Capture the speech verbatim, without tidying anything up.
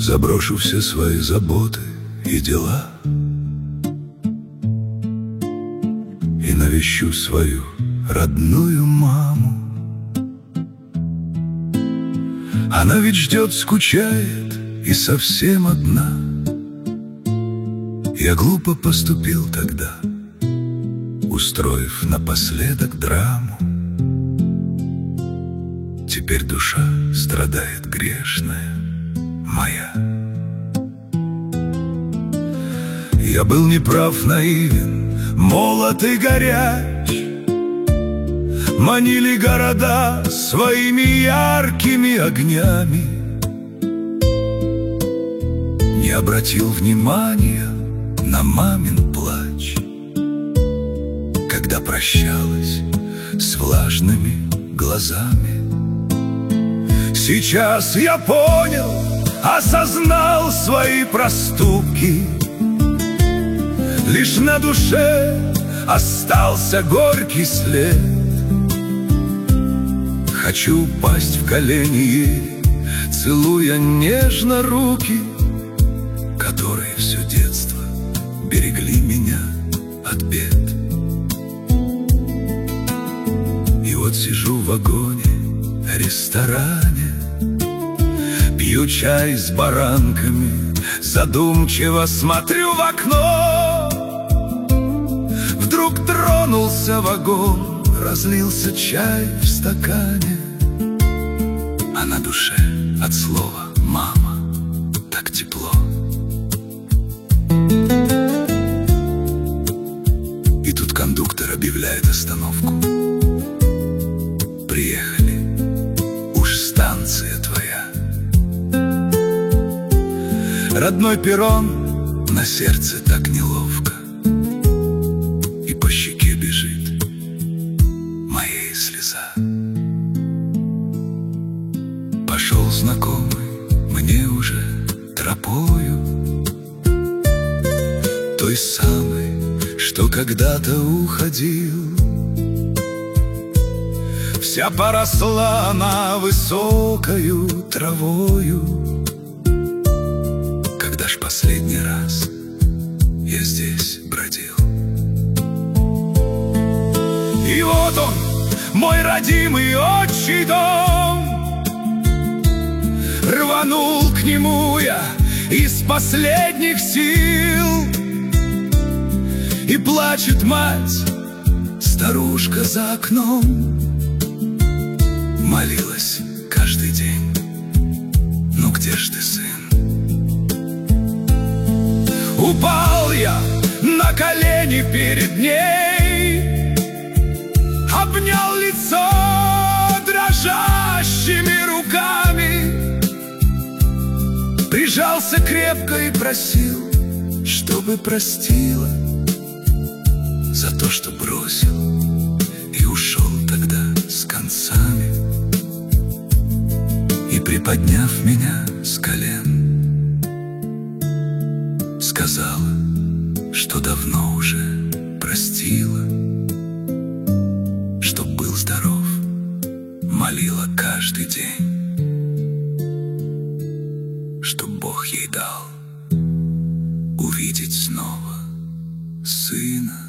Заброшу все свои заботы и дела и навещу свою родную маму. Она ведь ждет, скучает и совсем одна. Я глупо поступил тогда, устроив напоследок драму. Теперь душа страдает грешная моя. Я был неправ, наивен, молод и горяч. Манили города своими яркими огнями. Не обратил внимания на мамин плач, когда прощалась с влажными глазами. Сейчас я понял, осознал свои проступки. Лишь на душе остался горький след. Хочу упасть в колени ей, целуя нежно руки, которые все детство берегли меня от бед. И вот сижу в вагоне, ресторане, пью чай с баранками, задумчиво смотрю в окно. Вдруг тронулся вагон, разлился чай в стакане, а на душе от слова «мама» так тепло. И тут кондуктор объявляет остановку. Приехали, уж станция твоя. Родной перрон, на сердце так неловко, и по щеке бежит моей слеза. Пошел знакомый мне уже тропою, той самой, что когда-то уходил. Вся поросла она высокою травою. Когда ж последний раз я здесь бродил? И вот он, мой родимый отчий дом. Рванул к нему я из последних сил. И плачет мать, старушка за окном. Молилась каждый день: ну где ж ты, сын? Упал я на колени перед ней, обнял лицо дрожащими руками, прижался крепко и просил, чтобы простила за то, что бросил и ушел тогда с концами. И, приподняв меня с колен, сказала, что давно уже простила, чтоб был здоров, молила каждый день, чтоб Бог ей дал увидеть снова сына.